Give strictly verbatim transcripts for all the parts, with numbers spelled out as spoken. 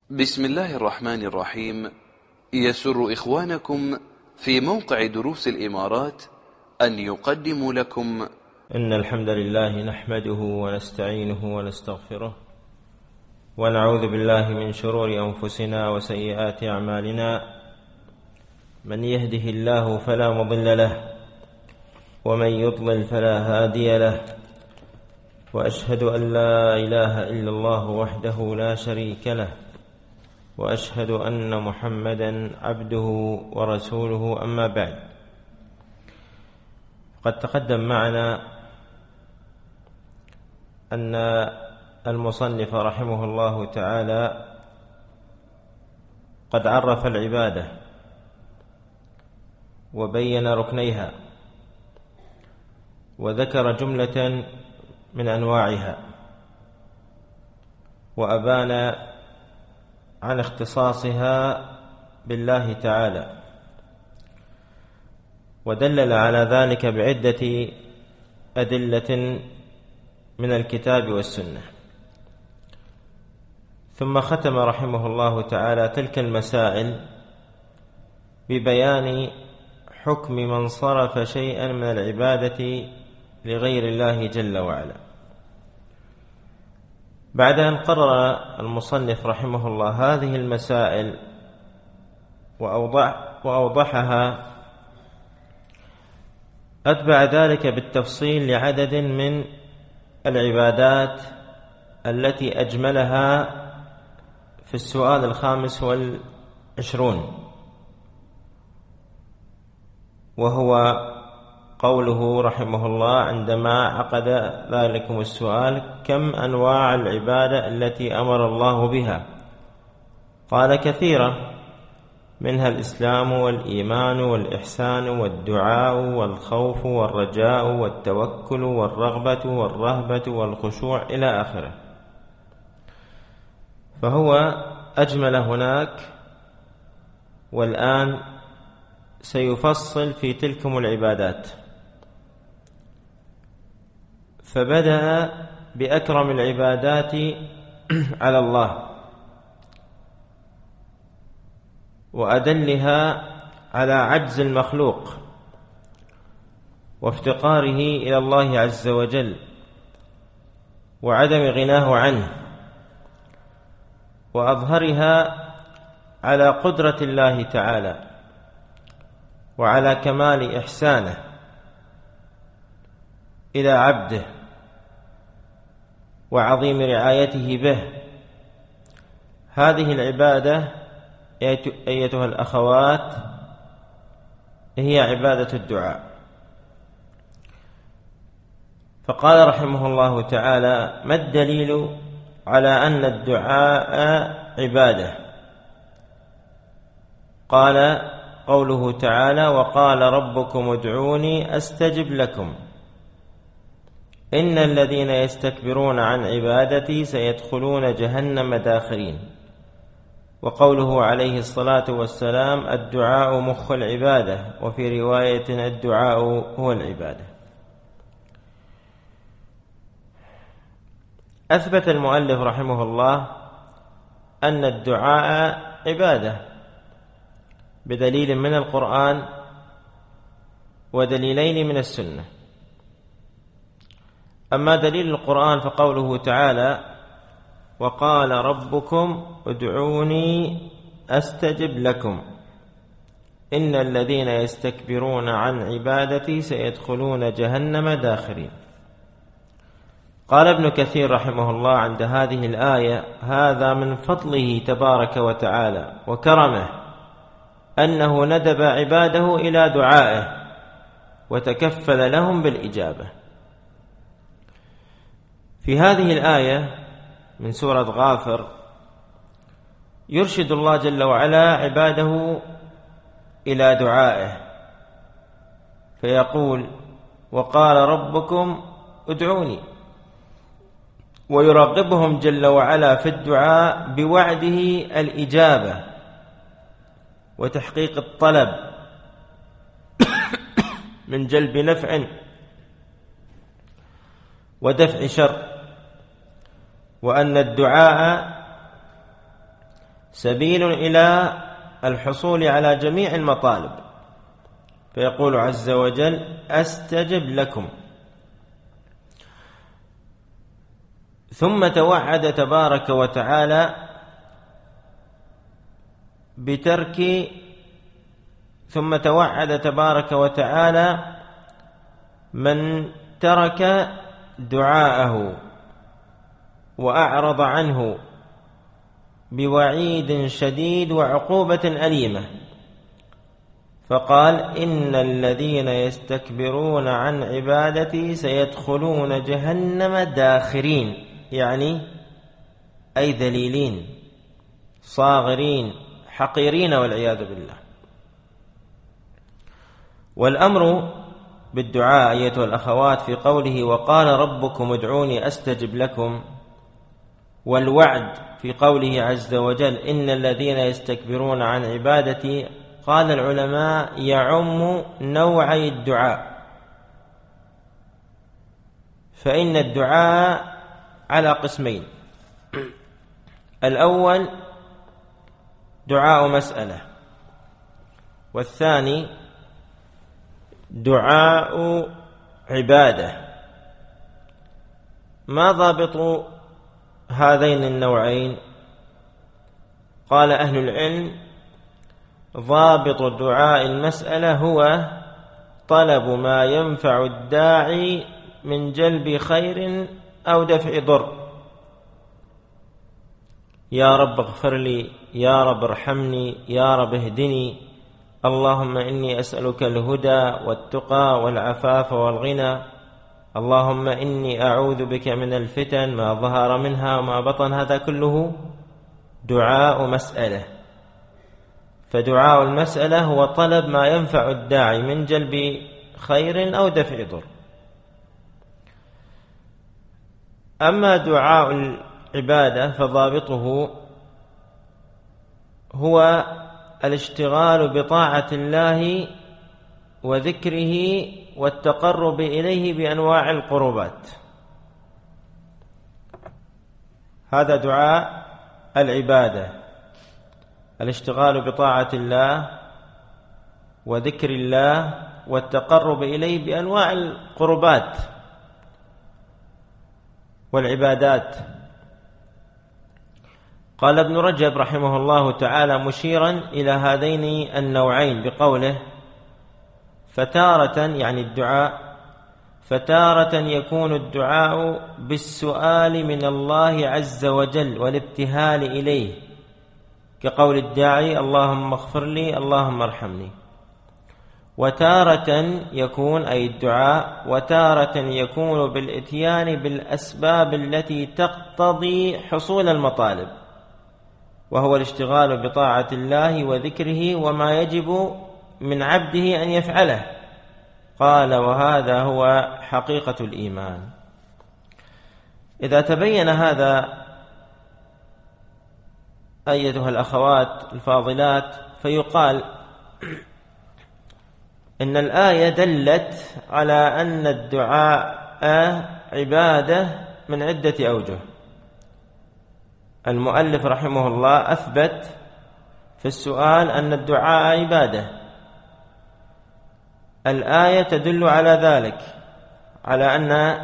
بسم الله الرحمن الرحيم. يسر إخوانكم في موقع دروس الإمارات أن يقدموا لكم إن الحمد لله نحمده ونستعينه ونستغفره ونعوذ بالله من شرور أنفسنا وسيئات أعمالنا. من يهده الله فلا مضل له ومن يضلل فلا هادي له، وأشهد أن لا إله إلا الله وحده لا شريك له، وأشهد أن محمدا عبده ورسوله. أما بعد، قد تقدم معنا أن المصنف رحمه الله تعالى قد عرف العبادة وبين ركنيها وذكر جملة من أنواعها، وأبان عن اختصاصها بالله تعالى، ودلل على ذلك بعدة أدلة من الكتاب والسنة. ثم ختم رحمه الله تعالى تلك المسائل ببيان حكم من صرف شيئا من العبادة لغير الله جل وعلا. بعد أن قرر المصنف رحمه الله هذه المسائل وأوضح وأوضحها، أتبع ذلك بالتفصيل لعدد من العبادات التي أجملها في السؤال الخامس والعشرون، وهو قوله رحمه الله عندما عقد ذلكم السؤال: كم أنواع العبادة التي أمر الله بها؟ قال: كثيرة، منها الإسلام والإيمان والإحسان والدعاء والخوف والرجاء والتوكل والرغبة والرهبة والخشوع إلى آخره. فهو أجمل هناك، والآن سيفصل في تلكم العبادات. فبدأ بأكرم العبادات على الله وأدلها على عجز المخلوق وافتقاره إلى الله عز وجل وعدم غناه عنه، وأظهرها على قدرة الله تعالى وعلى كمال إحسانه إلى عبده وعظيم رعايته به. هذه العبادة أيتها الأخوات هي عبادة الدعاء. فقال رحمه الله تعالى: ما الدليل على أن الدعاء عبادة؟ قال: قوله تعالى: وقال ربكم ادعوني أستجب لكم إن الذين يستكبرون عن عبادتي سيدخلون جهنم داخرين. وقوله عليه الصلاة والسلام: الدعاء مخ العبادة، وفي رواية: الدعاء هو العبادة. أثبت المؤلف رحمه الله أن الدعاء عبادة بدليل من القرآن ودليلين من السنة. أما دليل القرآن فقوله تعالى: وقال ربكم ادعوني أستجب لكم إن الذين يستكبرون عن عبادتي سيدخلون جهنم داخرين. قال ابن كثير رحمه الله عند هذه الآية: هذا من فضله تبارك وتعالى وكرمه أنه ندب عباده إلى دعائه وتكفل لهم بالإجابة. في هذه الآية من سورة غافر يرشد الله جل وعلا عباده إلى دعائه، فيقول: وقال ربكم ادعوني، ويرغبهم جل وعلا في الدعاء بوعده الإجابة وتحقيق الطلب من جلب نفع ودفع شر، وأن الدعاء سبيل إلى الحصول على جميع المطالب. فيقول عز وجل: أستجب لكم. ثم توعد تبارك وتعالى بترك ثم توعد تبارك وتعالى من ترك دعاءه وأعرض عنه بوعيد شديد وعقوبة أليمة، فقال: إن الذين يستكبرون عن عبادتي سيدخلون جهنم داخرين، يعني أي ذليلين صاغرين حقيرين والعياذ بالله. والأمر بالدعاء أيتها الأخوات في قوله: وقال ربكم ادعوني أستجب لكم، والوعد في قوله عز وجل: إن الذين يستكبرون عن عبادتي، قال العلماء يعم نوعي الدعاء، فإن الدعاء على قسمين: الأول دعاء مسألة، والثاني دعاء عبادة. ما ضابط هذين النوعين؟ قال أهل العلم: ضابط دعاء المسألة هو طلب ما ينفع الداعي من جلب خير أو دفع ضر. يا رب اغفر لي، يا رب ارحمني، يا رب اهدني، اللهم إني أسألك الهدى والتقى والعفاف والغنى، اللهم إني أعوذ بك من الفتن ما ظهر منها وما بطن. هذا كله دعاء مسألة. فدعاء المسألة هو طلب ما ينفع الداعي من جلب خير أو دفع ضر. أما دعاء العبادة فضابطه هو الاشتغال بطاعة الله وذكره والتقرب إليه بأنواع القربات. هذا دعاء العبادة، الاشتغال بطاعة الله وذكر الله والتقرب إليه بأنواع القربات والعبادات. قال ابن رجب رحمه الله تعالى مشيرا إلى هذين النوعين بقوله: فتارة، يعني الدعاء، فتارة يكون الدعاء بالسؤال من الله عز وجل والابتهال إليه، كقول الداعي: اللهم اغفر لي، اللهم ارحمني. وتارة يكون، أي الدعاء، وتارة يكون بالإتيان بالأسباب التي تقتضي حصول المطالب، وهو الاشتغال بطاعة الله وذكره وما يجب من عبده أن يفعله. قال: وهذا هو حقيقة الإيمان. إذا تبين هذا أيتها الأخوات الفاضلات، فيقال إن الآية دلت على أن الدعاء عبادة من عدة أوجه. المؤلف رحمه الله أثبت في السؤال أن الدعاء عبادة. الآية تدل على ذلك، على أن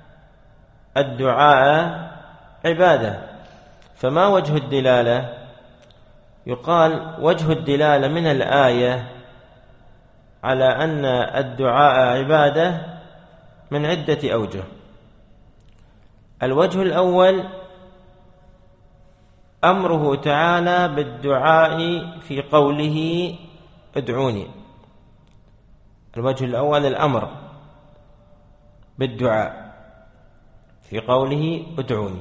الدعاء عبادة. فما وجه الدلالة؟ يقال وجه الدلالة من الآية على أن الدعاء عبادة من عدة أوجه. الوجه الأول أمره تعالى بالدعاء في قوله: ادعوني. الوجه الأول الأمر بالدعاء في قوله: ادعوني.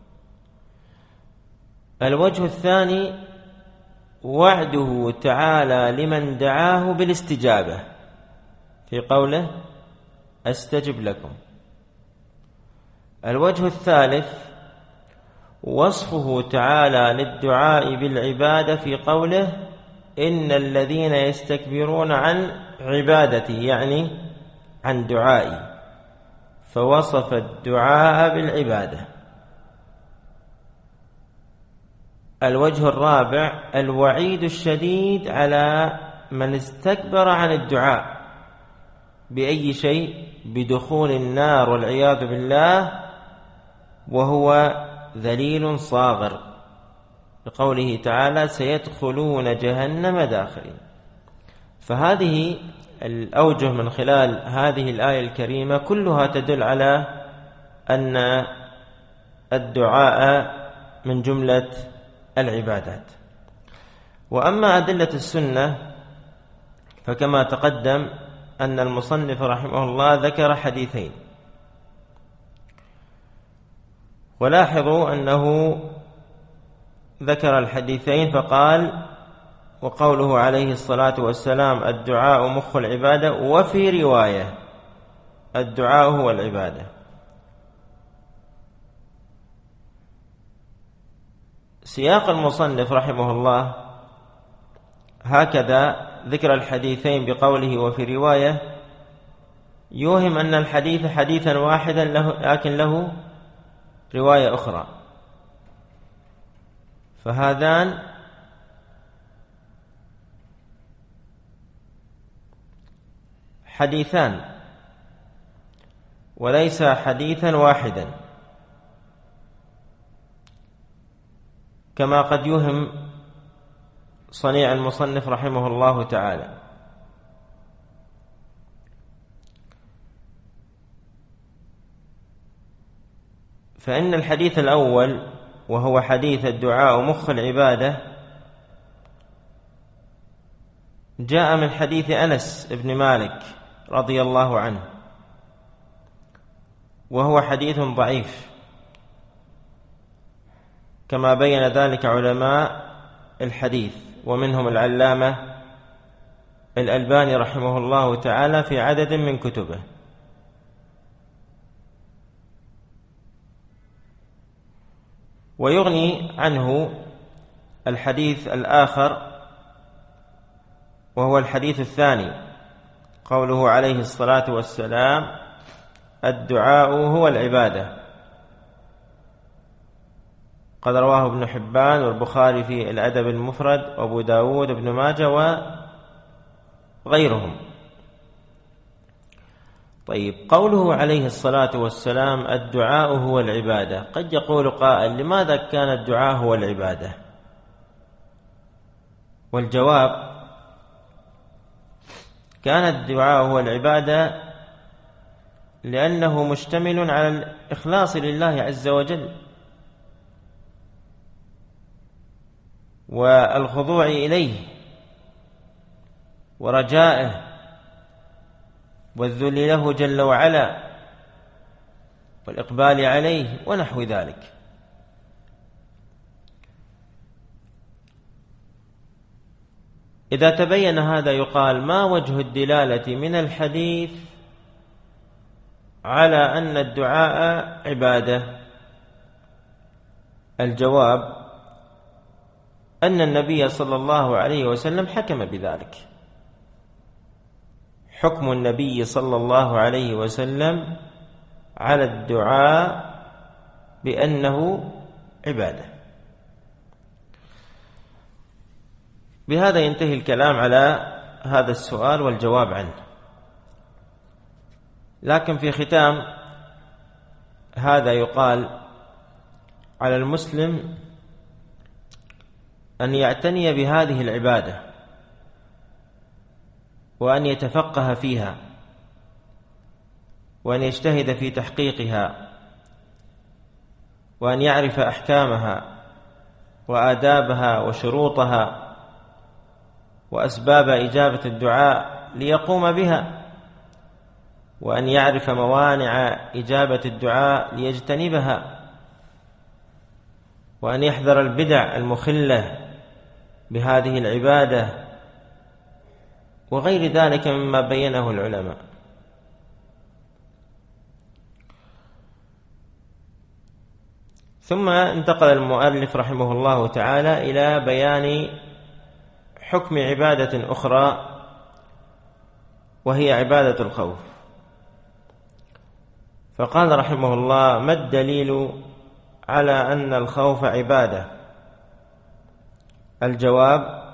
الوجه الثاني وعده تعالى لمن دعاه بالاستجابة في قوله: أستجب لكم. الوجه الثالث وصفه تعالى للدعاء بالعبادة في قوله: إن الذين يستكبرون عن عبادتي، يعني عن دعائي، فوصف الدعاء بالعبادة. الوجه الرابع الوعيد الشديد على من استكبر عن الدعاء بأي شيء بدخول النار والعياذ بالله وهو ذليل صاغر، بقوله تعالى سيدخلون جهنم داخرين. فهذه الأوجه من خلال هذه الآية الكريمة كلها تدل على أن الدعاء من جملة العبادات. وأما أدلة السنة فكما تقدم أن المصنف رحمه الله ذكر حديثين، ولاحظوا أنه ذكر الحديثين فقال وقوله عليه الصلاة والسلام الدعاء مخ العبادة، وفي رواية الدعاء هو العبادة. سياق المصنف رحمه الله هكذا ذكر الحديثين بقوله وفي رواية يوهم أن الحديث حديثا واحدا له لكن له رواية أخرى، فهذان حديثان وليس حديثا واحدا كما قد يوهم صنيع المصنف رحمه الله تعالى. فإن الحديث الأول وهو حديث الدعاء مخ العبادة جاء من حديث أنس بن مالك رضي الله عنه، وهو حديث ضعيف كما بين ذلك علماء الحديث ومنهم العلامة الألباني رحمه الله تعالى في عدد من كتبه. ويغني عنه الحديث الآخر وهو الحديث الثاني قوله عليه الصلاة والسلام الدعاء هو العبادة، قد رواه ابن حبان والبخاري في الأدب المفرد وأبو داود وابن ماجه وغيرهم. طيب، قوله عليه الصلاة والسلام الدعاء هو العبادة، قد يقول قائل لماذا كان الدعاء هو العبادة؟ والجواب كان الدعاء هو العبادة لأنه مشتمل على الإخلاص لله عز وجل والخضوع إليه ورجائه والذل له جل وعلا والإقبال عليه ونحو ذلك. إذا تبين هذا يقال ما وجه الدلالة من الحديث على أن الدعاء عبادة؟ الجواب أن النبي صلى الله عليه وسلم حكم بذلك، حكم النبي صلى الله عليه وسلم على الدعاء بأنه عبادة. بهذا ينتهي الكلام على هذا السؤال والجواب عنه. لكن في ختام هذا يقال على المسلم أن يعتني بهذه العبادة وأن يتفقه فيها وأن يجتهد في تحقيقها وأن يعرف أحكامها وآدابها وشروطها وأسباب إجابة الدعاء ليقوم بها، وأن يعرف موانع إجابة الدعاء ليجتنبها، وأن يحذر البدع المخلة بهذه العبادة وغير ذلك مما بينه العلماء. ثم انتقل المؤلف رحمه الله تعالى إلى بيان حكم عبادة أخرى وهي عبادة الخوف، فقال رحمه الله: ما الدليل على أن الخوف عبادة؟ الجواب: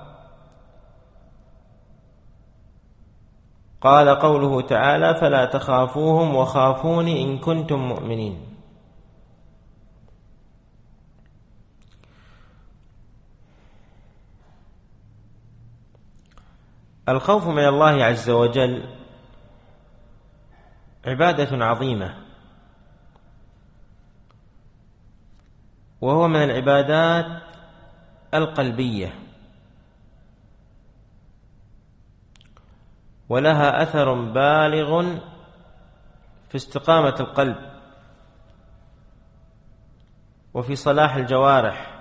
قال قوله تعالى: فلا تخافوهم وخافوني إن كنتم مؤمنين. الخوف من الله عز وجل عبادة عظيمة، وهو من العبادات القلبية، ولها أثر بالغ في استقامة القلب وفي صلاح الجوارح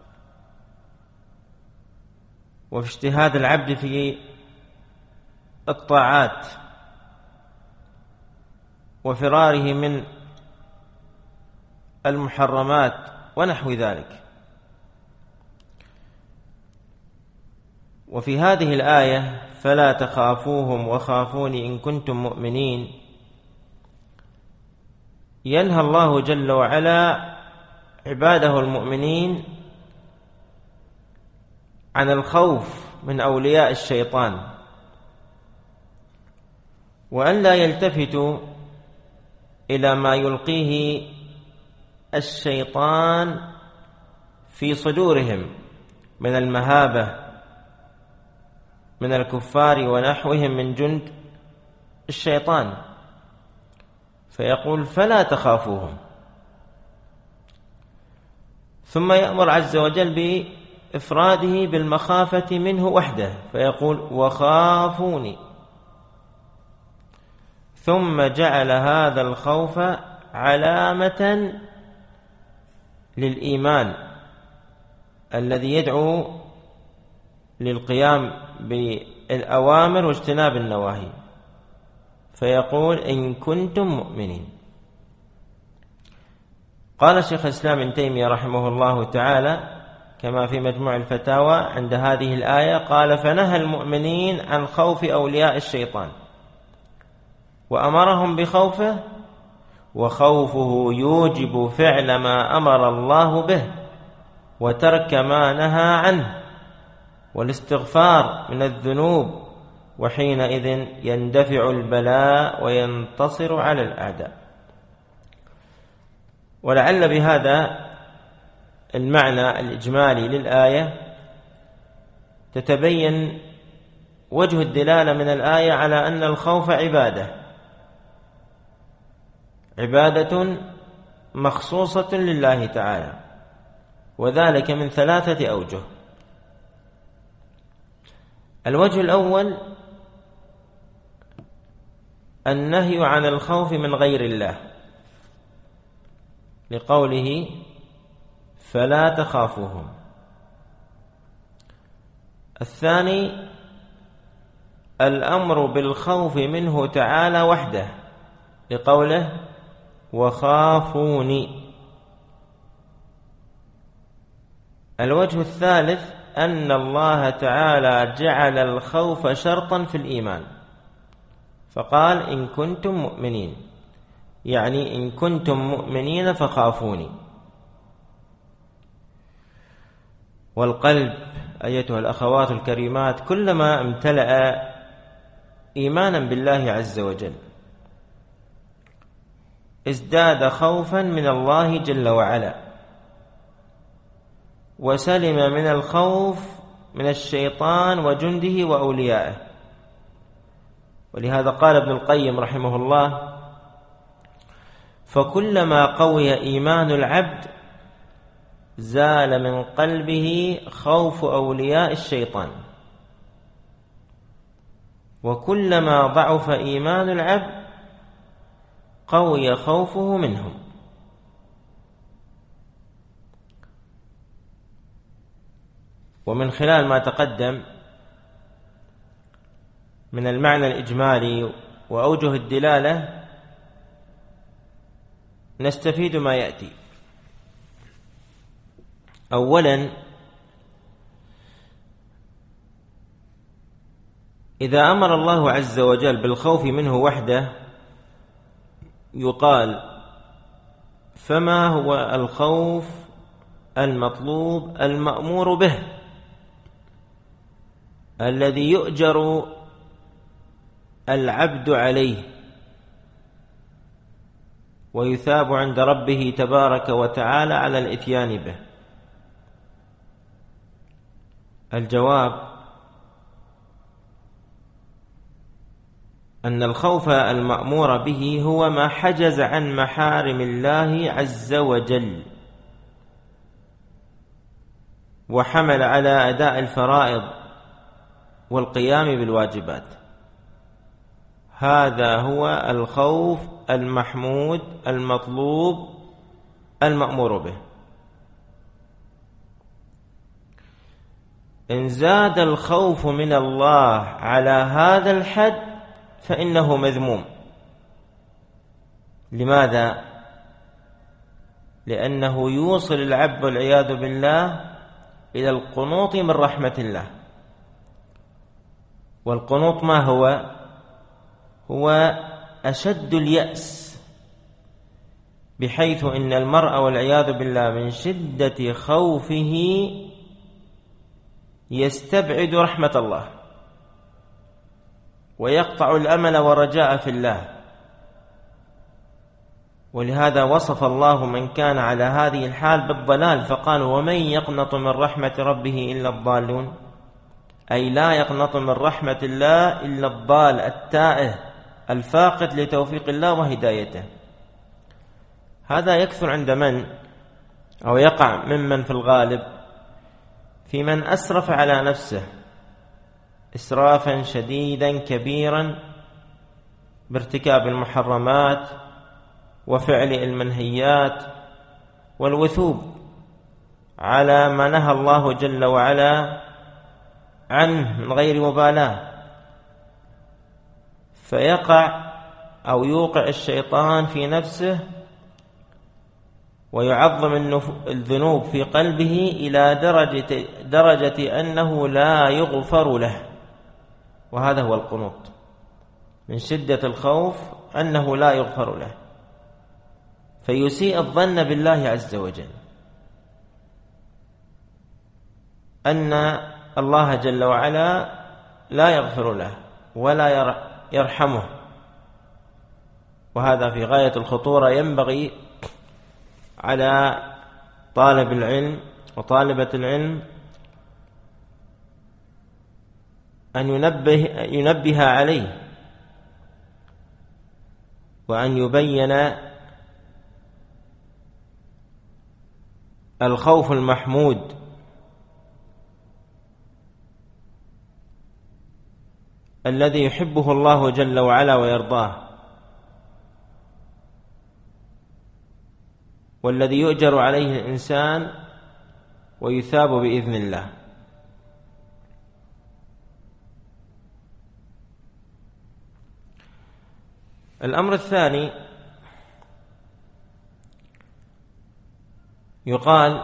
وفي اجتهاد العبد في الطاعات وفراره من المحرمات ونحو ذلك. وفي هذه الآية: فلا تخافوهم وخافوني إن كنتم مؤمنين، ينهى الله جل وعلا عباده المؤمنين عن الخوف من أولياء الشيطان، وأن لا يلتفتوا إلى ما يلقيه الشيطان في صدورهم من المهابة من الكفار ونحوهم من جند الشيطان، فيقول: فلا تخافوهم. ثم يأمر عز وجل بإفراده بالمخافة منه وحده، فيقول: وخافوني. ثم جعل هذا الخوف علامة للإيمان الذي يدعو للقيام بالأوامر واجتناب النواهي، فيقول: إن كنتم مؤمنين. قال شيخ الإسلام ابن تيمية رحمه الله تعالى كما في مجموع الفتاوى عند هذه الآية، قال: فنهى المؤمنين عن خوف أولياء الشيطان وأمرهم بخوفه، وخوفه يوجب فعل ما أمر الله به وترك ما نهى عنه والاستغفار من الذنوب، وحينئذ يندفع البلاء وينتصر على الأعداء. ولعل بهذا المعنى الإجمالي للآية تتبين وجه الدلالة من الآية على أن الخوف عبادة عبادة مخصوصة لله تعالى، وذلك من ثلاثة أوجه. الوجه الأول: النهي عن الخوف من غير الله، لقوله: فلا تخافوهم. الثاني: الأمر بالخوف منه تعالى وحده، لقوله: وخافوني. الوجه الثالث: أن الله تعالى جعل الخوف شرطا في الإيمان، فقال: إن كنتم مؤمنين، يعني إن كنتم مؤمنين فخافوني. والقلب أيتها الأخوات الكريمات كلما امتلأ إيمانا بالله عز وجل ازداد خوفا من الله جل وعلا، وسلم من الخوف من الشيطان وجنده وأوليائه. ولهذا قال ابن القيم رحمه الله: فكلما قوي إيمان العبد زال من قلبه خوف أولياء الشيطان، وكلما ضعف إيمان العبد قوي خوفه منهم. ومن خلال ما تقدم من المعنى الإجمالي وأوجه الدلالة نستفيد ما يأتي. أولا: إذا أمر الله عز وجل بالخوف منه وحده يقال: فما هو الخوف المطلوب المأمور به؟ الذي يؤجر العبد عليه ويثاب عند ربه تبارك وتعالى على الإتيان به؟ الجواب أن الخوف المأمور به هو ما حجز عن محارم الله عز وجل وحمل على أداء الفرائض والقيام بالواجبات. هذا هو الخوف المحمود المطلوب المأمور به. إن زاد الخوف من الله على هذا الحد فإنه مذموم. لماذا؟ لأنه يوصل العبد والعياذ بالله إلى القنوط من رحمة الله. والقنوط ما هو؟ هو أشد اليأس، بحيث إن المرء والعياذ بالله من شدة خوفه يستبعد رحمة الله ويقطع الأمل والرجاء في الله. ولهذا وصف الله من كان على هذه الحال بالضلال فقال: ومن يقنط من رحمة ربه إلا الضالون، أي لا يقنط من رحمة الله إلا الضال التائه الفاقد لتوفيق الله وهدايته. هذا يكثر عند من أو يقع ممن في الغالب في من أسرف على نفسه إسرافا شديدا كبيرا بارتكاب المحرمات وفعل المنهيات والوثوب على ما نهى الله جل وعلا عنه من غير مبالاة، فيقع أو يوقع الشيطان في نفسه ويعظم الذنوب في قلبه إلى درجة, درجة أنه لا يغفر له. وهذا هو القنوط، من شدة الخوف أنه لا يغفر له، فيسيء الظن بالله عز وجل أن الله جل وعلا لا يغفر له ولا يرحمه. وهذا في غاية الخطورة. ينبغي على طالب العلم وطالبة العلم أن ينبه, ينبه عليه وأن يبين الخوف المحمود الذي يحبه الله جل وعلا ويرضاه، والذي يؤجر عليه الإنسان ويثاب بإذن الله. الأمر الثاني، يقال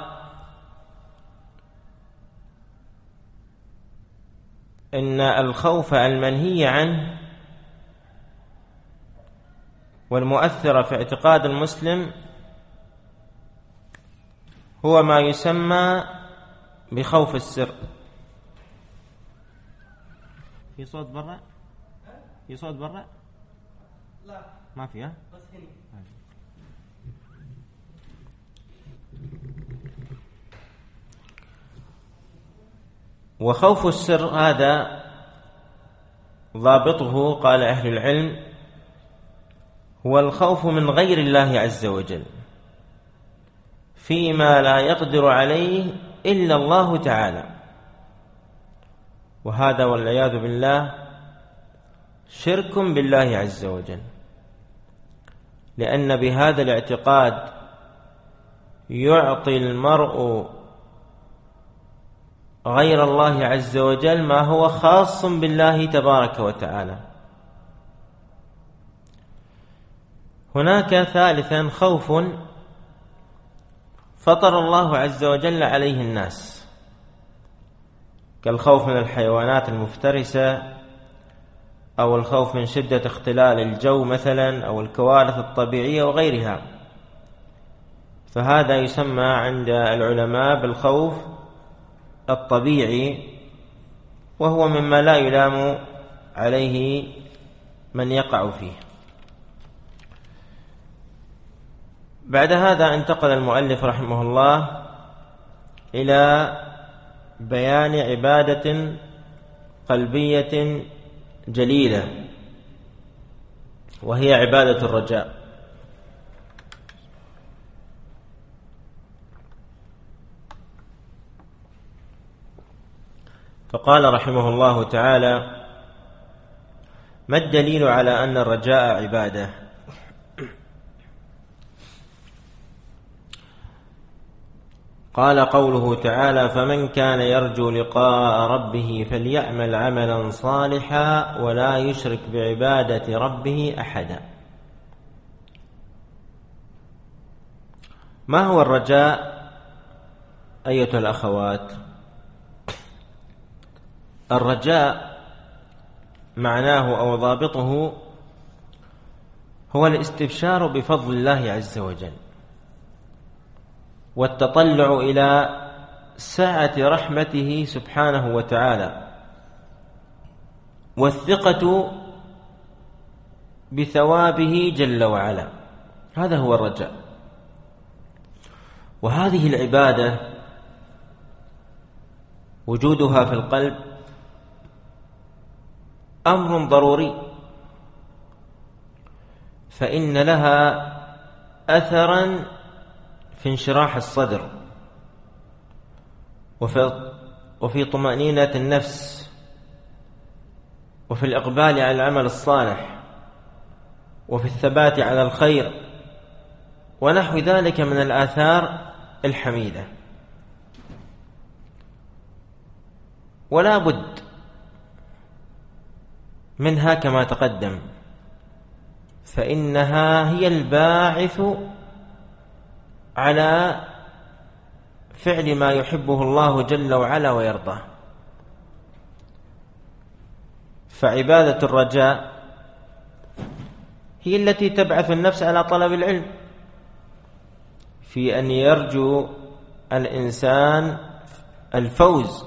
إن الخوف المنهي عنه والمؤثر في اعتقاد المسلم هو ما يسمى بخوف السر. في صوت برا؟ في صوت برا؟ لا ما فيها. بس هنا. وخوف السر هذا ضابطه قال أهل العلم هو الخوف من غير الله عز وجل فيما لا يقدر عليه إلا الله تعالى. وهذا والعياذ بالله شرك بالله عز وجل، لأن بهذا الاعتقاد يعطي المرء غير الله عز وجل ما هو خاص بالله تبارك وتعالى. هناك ثالثا خوف فطر الله عز وجل عليه الناس، كالخوف من الحيوانات المفترسة، أو الخوف من شدة اختلال الجو مثلا، أو الكوارث الطبيعية وغيرها. فهذا يسمى عند العلماء بالخوف الطبيعي وهو مما لا يلام عليه من يقع فيه. بعد هذا انتقل المؤلف رحمه الله إلى بيان عبادة قلبية جليلة، وهي عبادة الرجاء. فقال رحمه الله تعالى: ما الدليل على أن الرجاء عبادة؟ قال: قوله تعالى: فمن كان يرجو لقاء ربه فليعمل عملا صالحا ولا يشرك بعبادة ربه أحدا. ما هو الرجاء أيتها الأخوات؟ الرجاء معناه أو ضابطه هو الاستبشار بفضل الله عز وجل، والتطلع إلى سعة رحمته سبحانه وتعالى، والثقة بثوابه جل وعلا. هذا هو الرجاء. وهذه العبادة وجودها في القلب أمر ضروري، فإن لها أثرا في انشراح الصدر وفي, وفي طمأنينة النفس وفي الإقبال على العمل الصالح وفي الثبات على الخير ونحو ذلك من الآثار الحميدة. ولا بد منها كما تقدم، فإنها هي الباعث على فعل ما يحبه الله جل وعلا ويرضاه. فعبادة الرجاء هي التي تبعث النفس على طلب العلم، في أن يرجو الإنسان الفوز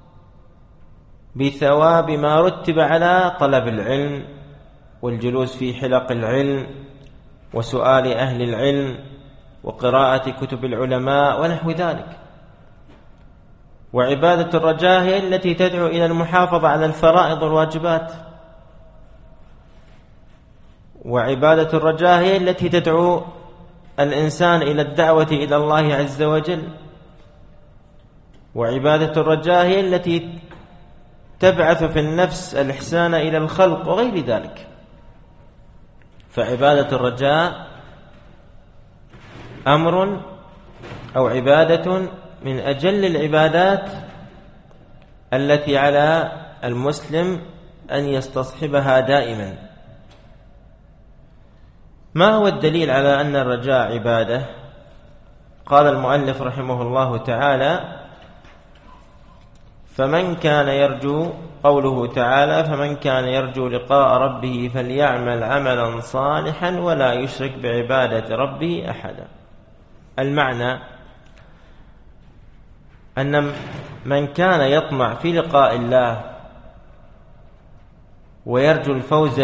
بثواب ما رتب على طلب العلم والجلوس في حلق العلم وسؤال أهل العلم وقراءة كتب العلماء ونحو ذلك. وعبادة الرجاء هي التي تدعو إلى المحافظة على الفرائض والواجبات، وعبادة الرجاء هي التي تدعو الإنسان إلى الدعوة إلى الله عز وجل، وعبادة الرجاء هي التي تبعث في النفس الإحسان إلى الخلق وغير ذلك. فعبادة الرجاء أمر أو عبادة من أجل العبادات التي على المسلم أن يستصحبها دائما. ما هو الدليل على أن الرجاء عبادة؟ قال المؤلف رحمه الله تعالى: فمن كان يرجو، قوله تعالى: فمن كان يرجو لقاء ربه فليعمل عملا صالحا ولا يشرك بعبادة ربه أحدا. المعنى أن من كان يطمع في لقاء الله ويرجو الفوز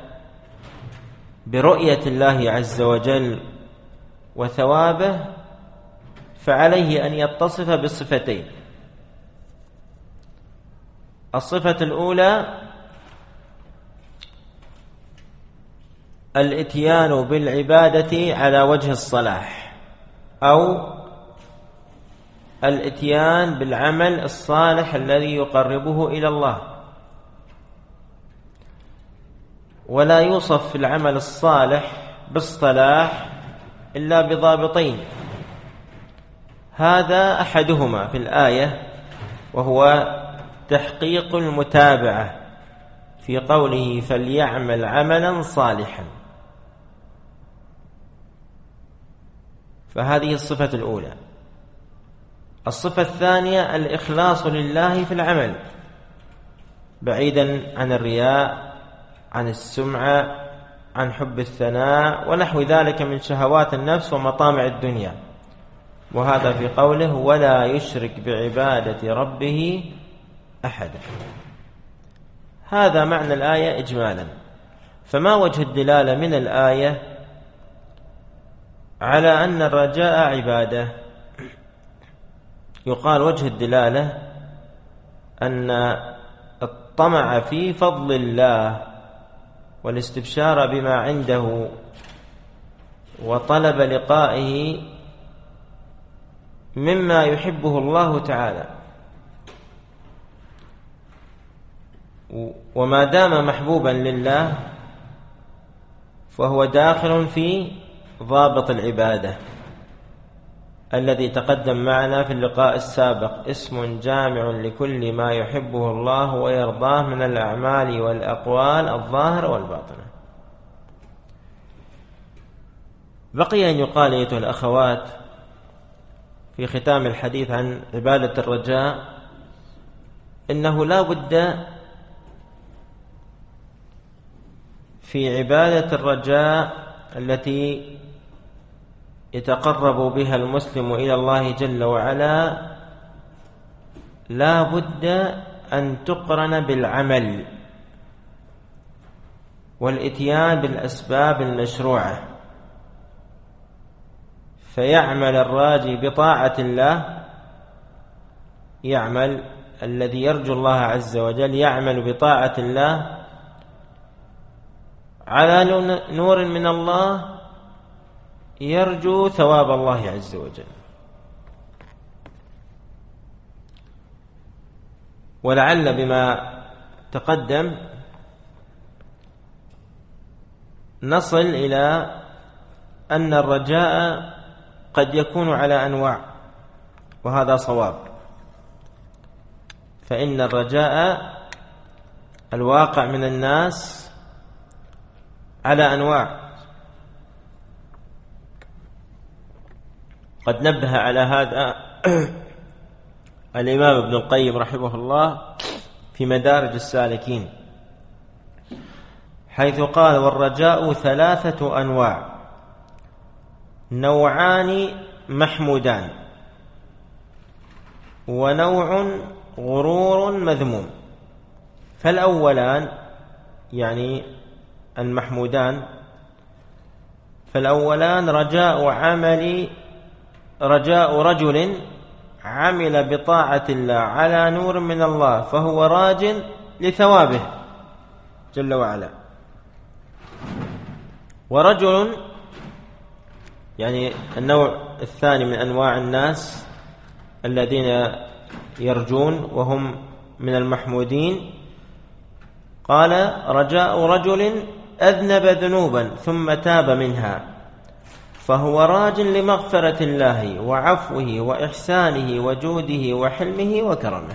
برؤية الله عز وجل وثوابه، فعليه أن يتصف بالصفتين. الصفة الأولى الإتيان بالعبادة على وجه الصلاح، أو الإتيان بالعمل الصالح الذي يقربه إلى الله. ولا يوصف في العمل الصالح بالصلاح إلا بضابطين، هذا أحدهما في الآية وهو تحقيق المتابعة في قوله فليعمل عملا صالحا، فهذه الصفة الأولى. الصفة الثانية الإخلاص لله في العمل، بعيدا عن الرياء، عن السمعة، عن حب الثناء ونحو ذلك من شهوات النفس ومطامع الدنيا. وهذا في قوله ولا يشرك بعبادة ربه أحدا. هذا معنى الآية إجمالا. فما وجه الدلالة من الآية على أن الرجاء عبادة؟ يقال وجه الدلالة أن الطمع في فضل الله والاستبشار بما عنده وطلب لقائه مما يحبه الله تعالى، وما دام محبوبا لله فهو داخل في ضابط العبادة الذي تقدم معنا في اللقاء السابق، اسم جامع لكل ما يحبه الله ويرضاه من الأعمال والأقوال الظاهرة والباطنة. بقي أن يقال أيها الأخوات في ختام الحديث عن عبادة الرجاء إنه لا بد في عبادة الرجاء التي يتقرب بها المسلم إلى الله جل وعلا لا بد أن تقرن بالعمل والإتيان بالأسباب المشروعة، فيعمل الراجي بطاعة الله، يعمل الذي يرجو الله عز وجل يعمل بطاعة الله على نور من الله، يرجو ثواب الله عز وجل. ولعل بما تقدم نصل إلى أن الرجاء قد يكون على أنواع، وهذا صواب. فإن الرجاء الواقع من الناس على أنواع. قد نبه على هذا الإمام ابن القيم رحمه الله في مدارج السالكين، حيث قال: والرجاء ثلاثة أنواع، نوعان محمودان، ونوع غرور مذموم. فالأولان يعني المحمودان، فالأولان رجاء عمل رجاء رجل عمل بطاعة الله على نور من الله فهو راج لثوابه جل وعلا. ورجل يعني النوع الثاني من أنواع الناس الذين يرجون وهم من المحمودين، قال: رجاء رجل أذنب ذنوبا ثم تاب منها فهو راج لمغفرة الله وعفوه وإحسانه وجوده وحلمه وكرمه.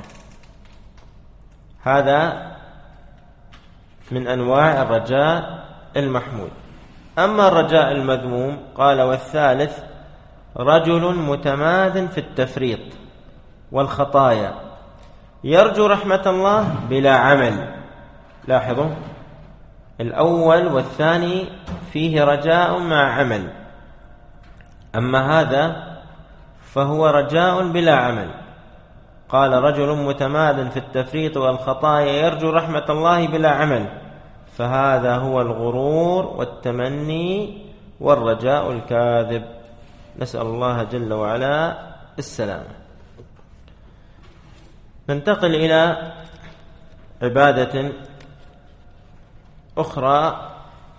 هذا من أنواع الرجاء المحمود. أما الرجاء المذموم قال: والثالث رجل متماد في التفريط والخطايا يرجو رحمة الله بلا عمل. لاحظوا، الأول والثاني فيه رجاء مع عمل، أما هذا فهو رجاء بلا عمل. قال: رجل متماد في التفريط والخطايا يرجو رحمة الله بلا عمل، فهذا هو الغرور والتمني والرجاء الكاذب، نسأل الله جل وعلا السلامة. ننتقل إلى عبادة أخرى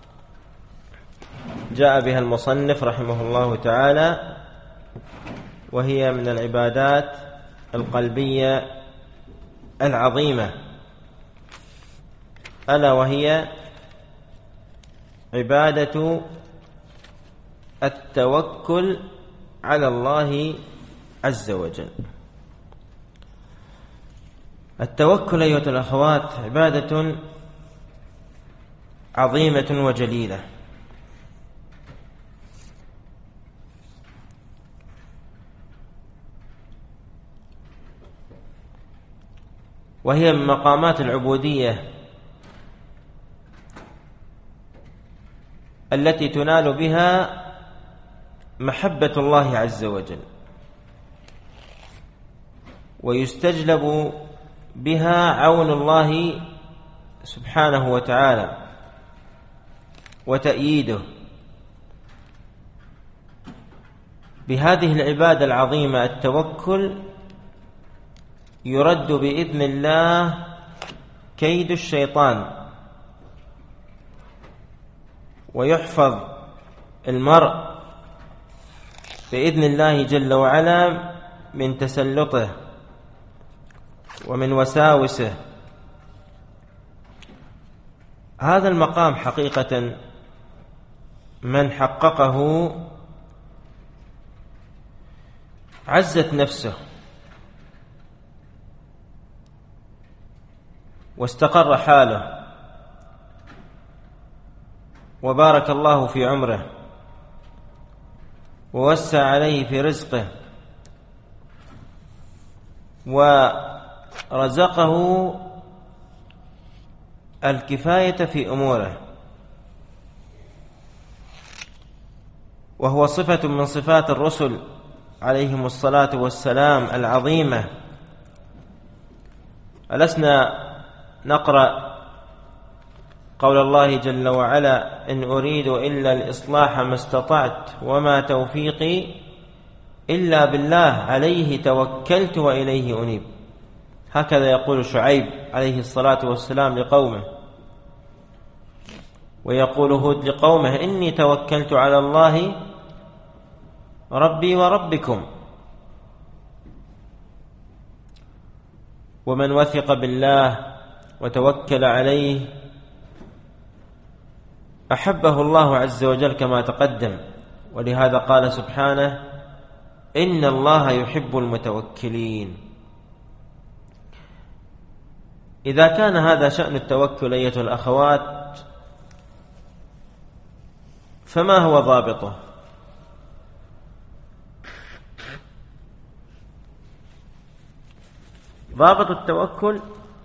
جاء بها المصنف رحمه الله تعالى، وهي من العبادات القلبية العظيمة، ألا وهي عبادة التوكل على الله عز وجل. التوكل أيها الأخوات عبادة عظيمة وجليلة، وهي من مقامات العبودية التي تنال بها محبة الله عز وجل، ويستجلب بها عون الله سبحانه وتعالى وتأييده. بهذه العبادة العظيمة التوكل يرد بإذن الله كيد الشيطان، ويحفظ المرء بإذن الله جل وعلا من تسلطه ومن وساوسه. هذا المقام حقيقة من حققه عزت نفسه واستقر حاله وبارك الله في عمره ووسع عليه في رزقه ورزقه الكفاية في أموره، وهو صفة من صفات الرسل عليهم الصلاة والسلام العظيمة. ألسنا نقرأ قول الله جل وعلا: إن أريد إلا الإصلاح ما استطعت وما توفيقي إلا بالله عليه توكلت وإليه أنيب. هكذا يقول شعيب عليه الصلاة والسلام لقومه، ويقول هود لقومه: إني توكلت على الله ربي وربكم. ومن وثق بالله وتوكل عليه أحبه الله عز وجل كما تقدم، ولهذا قال سبحانه: إن الله يحب المتوكلين. إذا كان هذا شأن التوكل أيتها الأخوات، فما هو ضابطه؟ ضابط التوكل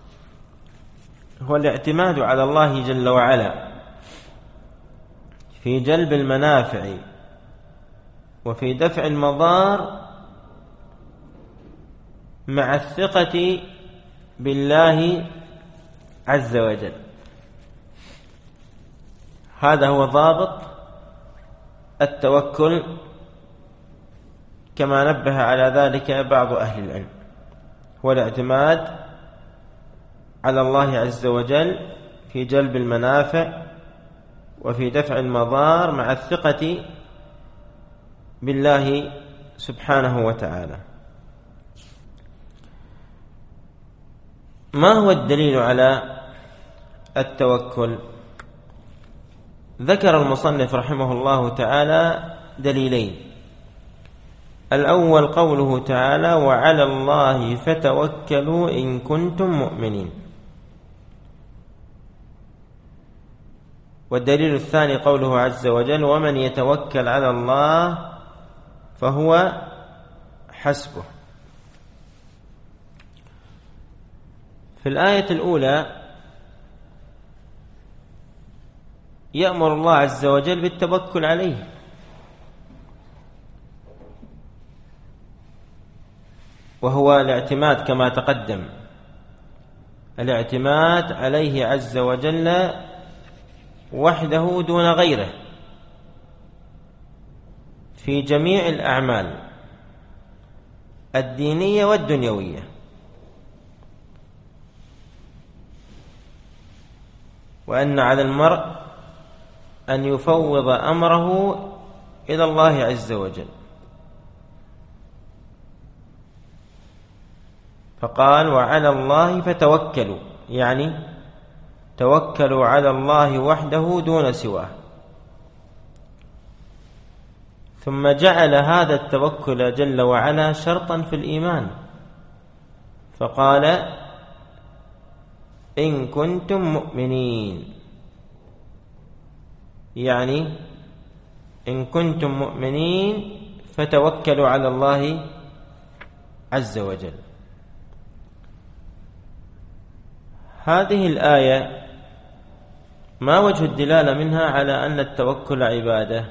هو الاعتماد على الله جل وعلا في جلب المنافع وفي دفع المضار، مع الثقة بالله عز وجل. هذا هو ضابط التوكل، كما نبه على ذلك بعض أهل العلم، هو الاعتماد على الله عز وجل في جلب المنافع وفي دفع المضار، مع الثقة بالله سبحانه وتعالى. ما هو الدليل على التوكل؟ ذكر المصنف رحمه الله تعالى دليلين. الأول قوله تعالى: وعلى الله فتوكلوا إن كنتم مؤمنين. والدليل الثاني قوله عز وجل: ومن يتوكل على الله فهو حسبه. في الآية الأولى يأمر الله عز وجل بالتوكل عليه، وهو الاعتماد كما تقدم، الاعتماد عليه عز وجل وحده دون غيره في جميع الأعمال الدينية والدنيوية. وأن على المرء أن يفوض أمره إلى الله عز وجل، فقال: وعلى الله فتوكلوا، يعني توكلوا على الله وحده دون سواه. ثم جعل هذا التوكل جل وعلا شرطا في الإيمان، فقال: إن كنتم مؤمنين، يعني إن كنتم مؤمنين فتوكلوا على الله عز وجل. هذه الآية ما وجه الدلالة منها على أن التوكل عبادة؟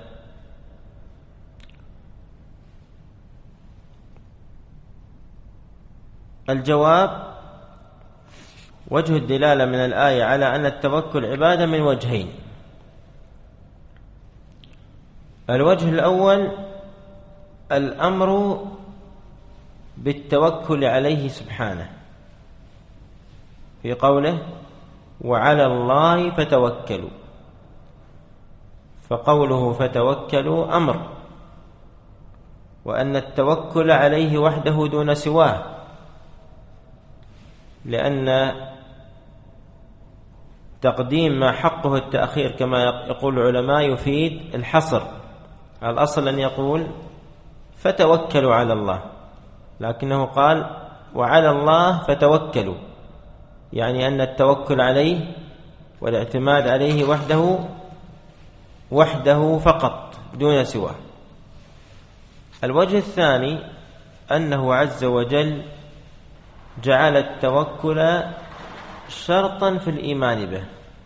الجواب: وجه الدلالة من الآية على أن التوكل عبادة من وجهين. الوجه الأول الأمر بالتوكل عليه سبحانه في قوله وعلى الله فتوكلوا، فقوله فتوكلوا أمر، وأن التوكل عليه وحده دون سواه، لأن تقديم ما حقه التأخير كما يقول العلماء يفيد الحصر. الأصل أن يقول فتوكلوا على الله، لكنه قال وعلى الله فتوكلوا، يعني أن التوكل عليه والاعتماد عليه وحده وحده فقط دون سواه. الوجه الثاني أنه عز وجل جعل التوكل شرطا في الإيمان به،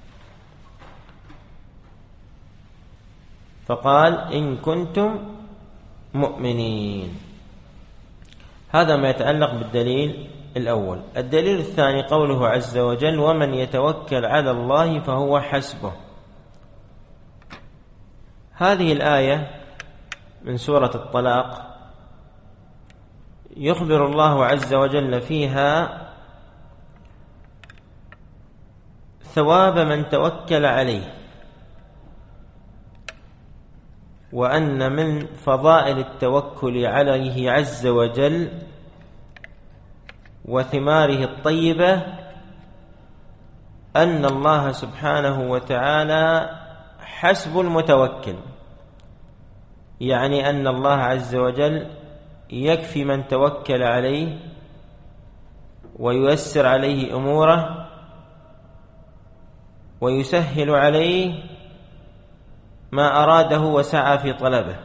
فقال إن كنتم مؤمنين. هذا ما يتعلق بالدليل الأول. الدليل الثاني قوله عز وجل ومن يتوكل على الله فهو حسبه. هذه الآية من سورة الطلاق يخبر الله عز وجل فيها ثواب من توكل عليه، وأن من فضائل التوكل عليه عز وجل وثماره الطيبة أن الله سبحانه وتعالى حسب المتوكل، يعني أن الله عز وجل يكفي من توكل عليه وييسر عليه أموره ويسهل عليه ما أراده وسعى في طلبه.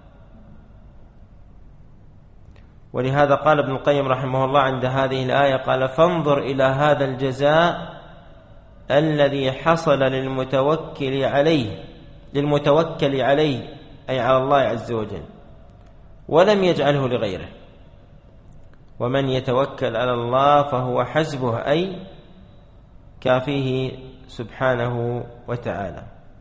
ولهذا قال ابن القيم رحمه الله عند هذه الآية قال فانظر إلى هذا الجزاء الذي حصل للمتوكل عليه للمتوكل عليه أي على الله عز وجل، ولم يجعله لغيره. ومن يتوكل على الله فهو حسبه أي كافيه سبحانه وتعالى.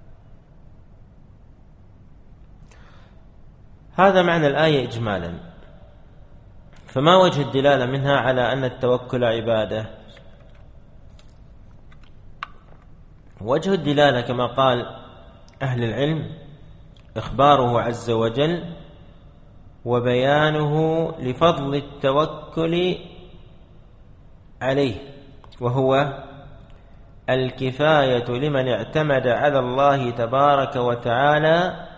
هذا معنى الآية إجمالا. فما وجه الدلالة منها على أن التوكل عبادة؟ وجه الدلالة كما قال أهل العلم إخباره عز وجل وبيانه لفضل التوكل عليه، وهو الكفاية لمن اعتمد على الله تبارك وتعالى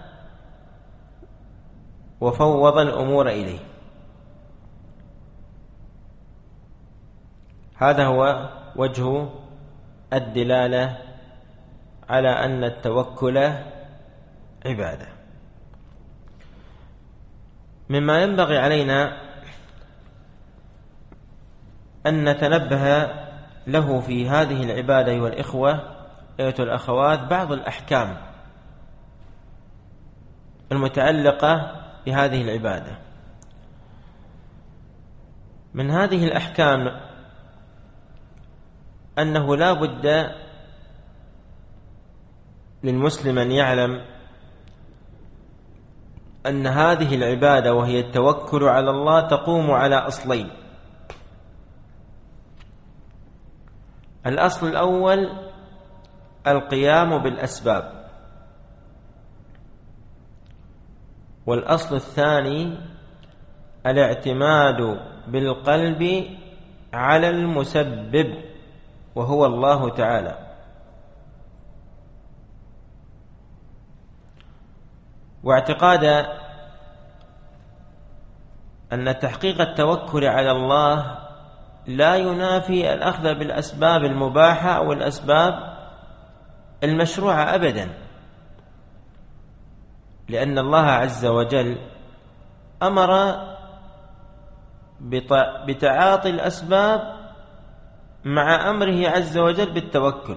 وفوض الأمور إليه. هذا هو وجه الدلالة على أن التوكل عبادة. مما ينبغي علينا أن نتنبه له في هذه العبادة أيها الإخوة أيها الأخوات بعض الأحكام المتعلقة بهذه العبادة. من هذه الأحكام أنه لا بد للمسلم أن يعلم أن هذه العبادة وهي التوكل على الله تقوم على أصلين. الأصل الأول القيام بالأسباب، والأصل الثاني الاعتماد بالقلب على المسبب وهو الله تعالى. واعتقاد أن تحقيق التوكل على الله لا ينافي الأخذ بالأسباب المباحة أو الأسباب المشروعة أبدا، لأن الله عز وجل أمر بتعاطي الأسباب مع أمره عز وجل بالتوكل.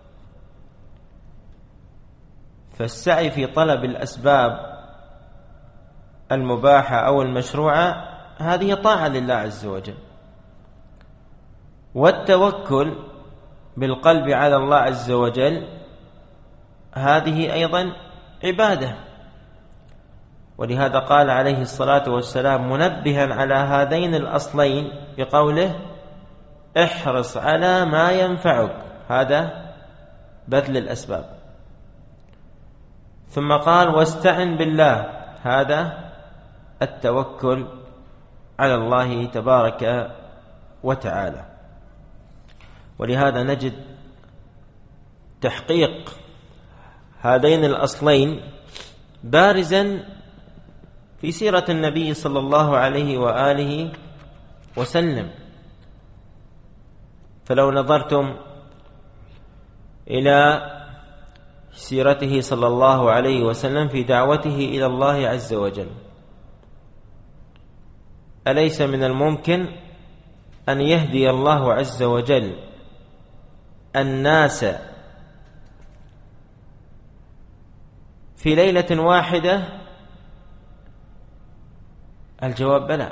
فالسعي في طلب الأسباب المباحة أو المشروعة هذه طاعة لله عز وجل، والتوكل بالقلب على الله عز وجل هذه أيضا عبادة. ولهذا قال عليه الصلاة والسلام منبها على هذين الأصلين بقوله احرص على ما ينفعك، هذا بذل الأسباب. ثم قال واستعن بالله، هذا التوكل على الله تبارك وتعالى. ولهذا نجد تحقيق هذين الأصلين بارزا في سيرة النبي صلى الله عليه وآله وسلم. فلو نظرتم إلى سيرته صلى الله عليه وسلم في دعوته إلى الله عز وجل، أليس من الممكن أن يهدي الله عز وجل الناس في ليلة واحدة؟ الجواب بلى،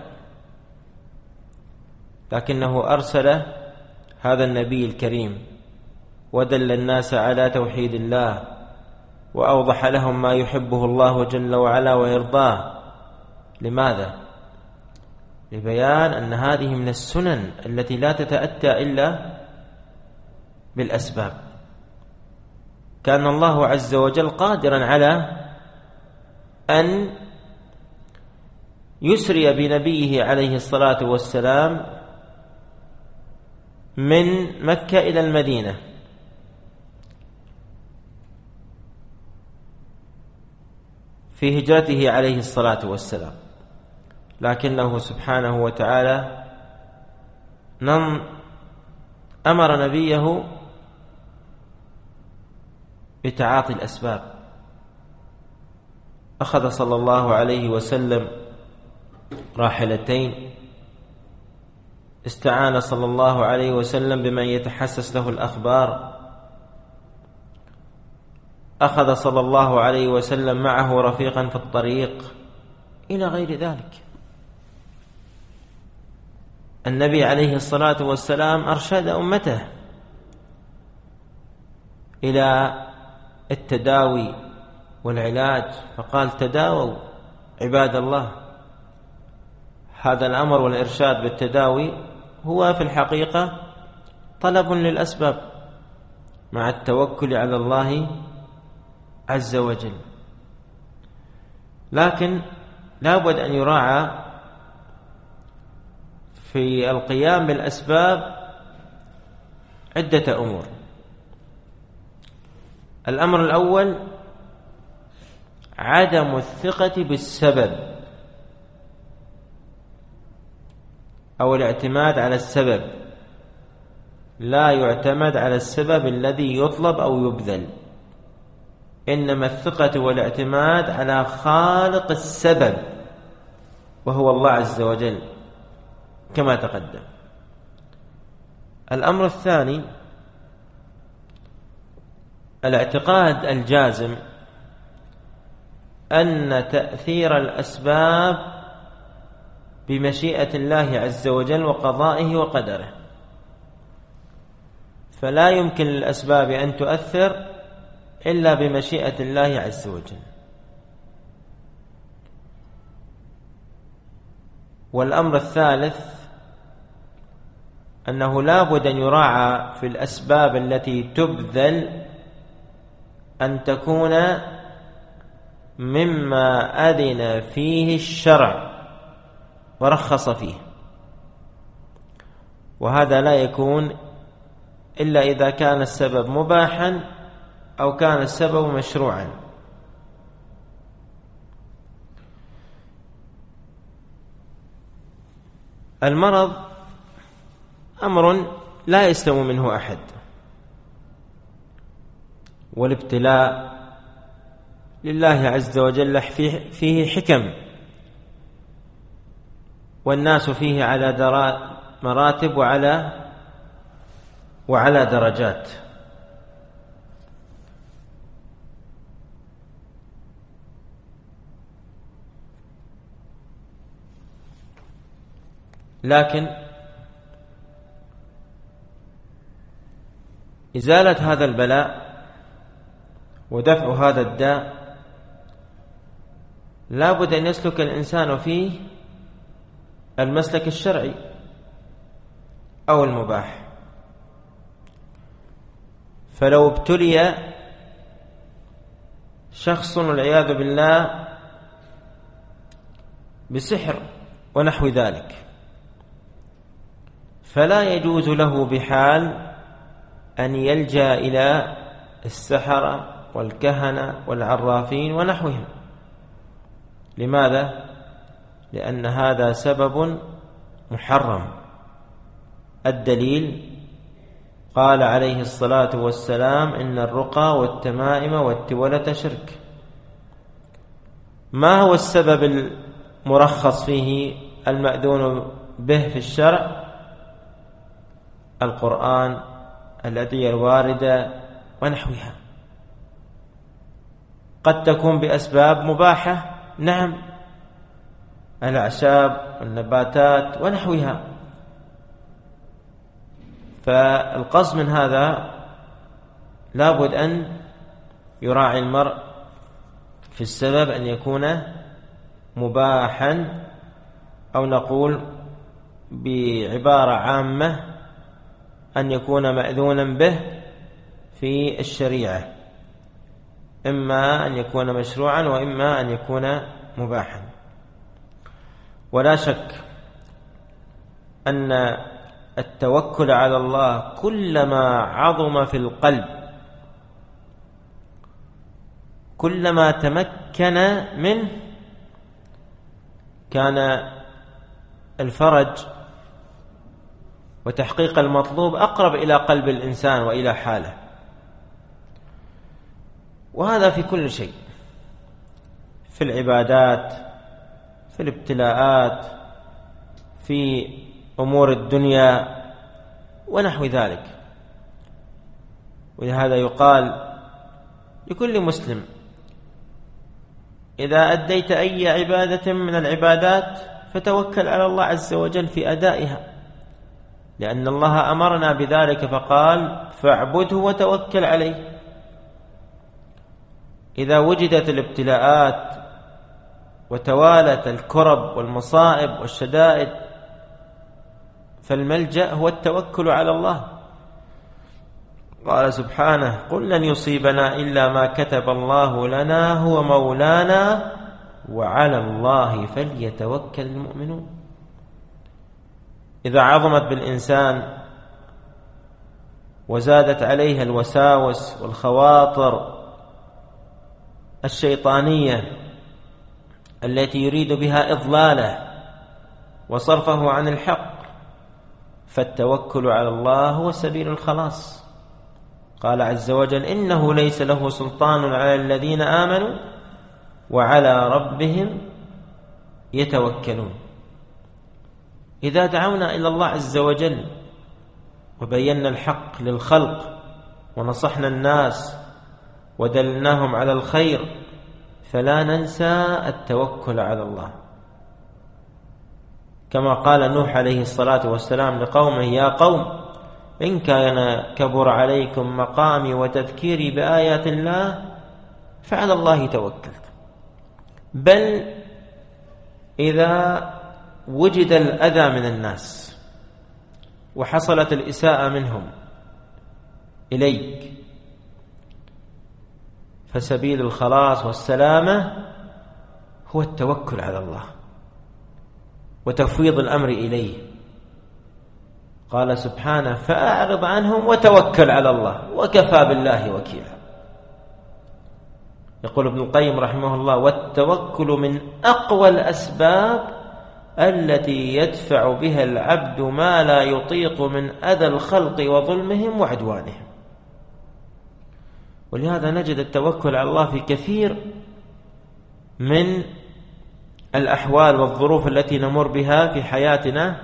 لكنه أرسل هذا النبي الكريم ودل الناس على توحيد الله وأوضح لهم ما يحبه الله جل وعلا ويرضاه. لماذا؟ لبيان أن هذه من السنن التي لا تتأتى إلا بالأسباب. كان الله عز وجل قادرا على أن يسري بنبيه عليه الصلاة والسلام من مكة إلى المدينة، في هجرته عليه الصلاة والسلام، لكنه سبحانه وتعالى أمر نبيه بتعاطي الأسباب. أخذ صلى الله عليه وسلم راحلتين، استعان صلى الله عليه وسلم بمن يتحسس له الأخبار، أخذ صلى الله عليه وسلم معه رفيقا في الطريق، إلى غير ذلك. النبي عليه الصلاة والسلام أرشد أمته إلى التداوي والعلاج، فقال تداووا عباد الله. هذا الأمر والإرشاد بالتداوي هو في الحقيقة طلب للأسباب مع التوكل على الله عز وجل. لكن لا بد أن يراعى في القيام بالأسباب عدة أمور. الأمر الأول عدم الثقة بالسبب أو الاعتماد على السبب. لا يعتمد على السبب الذي يطلب أو يبذل، إنما الثقة والاعتماد على خالق السبب وهو الله عز وجل كما تقدم. الأمر الثاني الاعتقاد الجازم أن تأثير الأسباب بمشيئة الله عز وجل وقضائه وقدره، فلا يمكن للأسباب أن تؤثر إلا بمشيئة الله عز وجل. والأمر الثالث أنه لا بد أن يراعى في الأسباب التي تبذل أن تكون مما أذن فيه الشرع ورخص فيه، وهذا لا يكون إلا إذا كان السبب مباحا أو كان السبب مشروعا. المرض أمر لا يسلم منه أحد، والابتلاء لله عز وجل فيه حكم، والناس فيه على مراتب وعلى وعلى درجات. لكن إزالة هذا البلاء ودفع هذا الداء لا بد أن يسلك الإنسان فيه المسلك الشرعي أو المباح. فلو ابتلي شخص والعياذ بالله بسحر ونحو ذلك، فلا يجوز له بحال أن يلجأ إلى السحرة والكهنة والعرافين ونحوهم. لماذا؟ لأن هذا سبب محرم. الدليل قال عليه الصلاة والسلام: إن الرقى والتمائم والتولة شرك. ما هو السبب المرخص فيه المأذون به في الشرع؟ القرآن، الأدعية الواردة ونحوها. قد تكون بأسباب مباحة، نعم، الأعشاب والنباتات ونحوها. فالقصد من هذا لابد أن يراعي المرء في السبب أن يكون مباحا، أو نقول بعبارة عامة أن يكون مأذونا به في الشريعة، إما أن يكون مشروعا وإما أن يكون مباحا. ولا شك أن التوكل على الله كلما عظم في القلب، كلما تمكن منه، كان الفرج وتحقيق المطلوب أقرب إلى قلب الإنسان وإلى حاله. وهذا في كل شيء، في العبادات، في الابتلاءات، في أمور الدنيا ونحو ذلك. ولهذا يقال لكل مسلم: إذا أديت أي عبادة من العبادات فتوكل على الله عز وجل في أدائها، لأن الله أمرنا بذلك فقال: فاعبده وتوكل عليه. إذا وجدت الابتلاءات وتوالت الكرب والمصائب والشدائد فالملجأ هو التوكل على الله. قال سبحانه: قل لن يصيبنا إلا ما كتب الله لنا هو مولانا وعلى الله فليتوكل المؤمنون. إذا عظمت بالإنسان وزادت عليها الوساوس والخواطر الشيطانية التي يريد بها إضلاله وصرفه عن الحق، فالتوكل على الله هو سبيل الخلاص. قال عز وجل: إنه ليس له سلطان على الذين آمنوا وعلى ربهم يتوكلون. إذا دعونا إلى الله عز وجل وبينا الحق للخلق ونصحنا الناس ودلناهم على الخير فلا ننسى التوكل على الله، كما قال نوح عليه الصلاة والسلام لقومه: يا قوم إن كان كبر عليكم مقامي وتذكيري بآيات الله فعلى الله توكلت. بل إذا وجد الأذى من الناس وحصلت الإساءة منهم إليك فسبيل الخلاص والسلامة هو التوكل على الله وتفويض الأمر إليه. قال سبحانه: فأعرض عنهم وتوكل على الله وكفى بالله وكيلا. يقول ابن القيم رحمه الله: والتوكل من أقوى الأسباب التي يدفع بها العبد ما لا يطيق من أذى الخلق وظلمهم وعدوانهم. ولهذا نجد التوكل على الله في كثير من الأحوال والظروف التي نمر بها في حياتنا،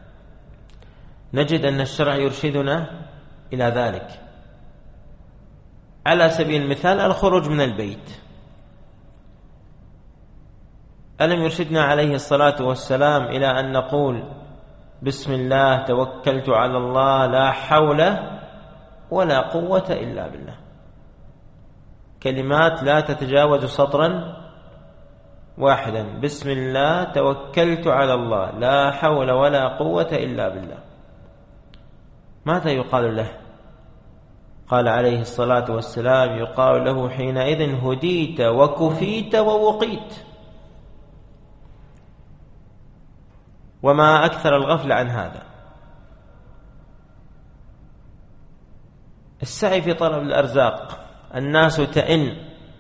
نجد أن الشرع يرشدنا إلى ذلك. على سبيل المثال الخروج من البيت، ألم يرشدنا عليه الصلاة والسلام إلى أن نقول: بسم الله توكلت على الله لا حول ولا قوة إلا بالله. كلمات لا تتجاوز سطرا واحدا: بسم الله توكلت على الله، لا حول ولا قوة إلا بالله. ماذا يقال له؟ قال عليه الصلاة والسلام: يقال له حينئذ: هديت وكفيت ووقيت. وما أكثر الغفل عن هذا. السعي في طلب الأرزاق، الناس تئن،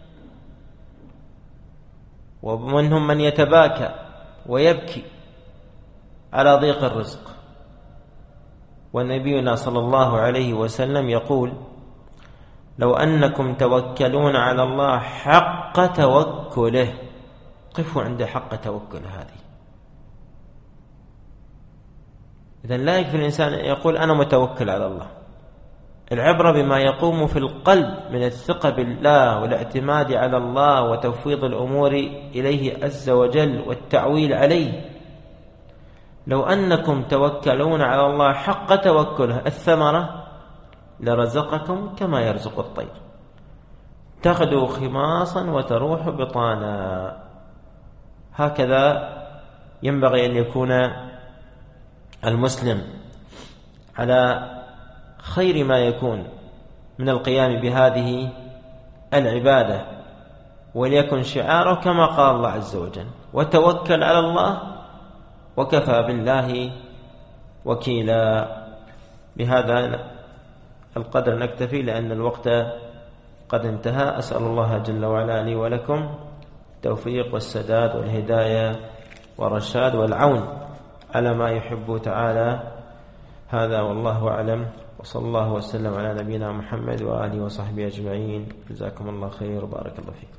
ومنهم من يتباكى ويبكي على ضيق الرزق، ونبينا صلى الله عليه وسلم يقول: لو أنكم توكلون على الله حق توكله. قفوا عند حق توكل هذه. إذن لا يكفي الإنسان أن يقول أنا متوكل على الله. العبرة بما يقوم في القلب من الثقة بالله والاعتماد على الله وتفويض الأمور إليه عز وجل والتعويل عليه. لو أنكم توكلون على الله حق توكله، الثمرة لرزقكم كما يرزق الطير، تغدو خماصا وتروح بطانا. هكذا ينبغي أن يكون المسلم على خير ما يكون من القيام بهذه العبادة، وليكن شعاره كما قال الله عز وجل: وتوكل على الله وكفى بالله وكيلا. بهذا القدر نكتفي لأن الوقت قد انتهى. أسأل الله جل وعلا لي ولكم التوفيق والسداد والهداية والرشاد والعون على ما يحب تعالى. هذا والله أعلم، وصلى الله وسلم على نبينا محمد وآله وصحبه أجمعين. جزاكم الله خير وبارك الله فيكم.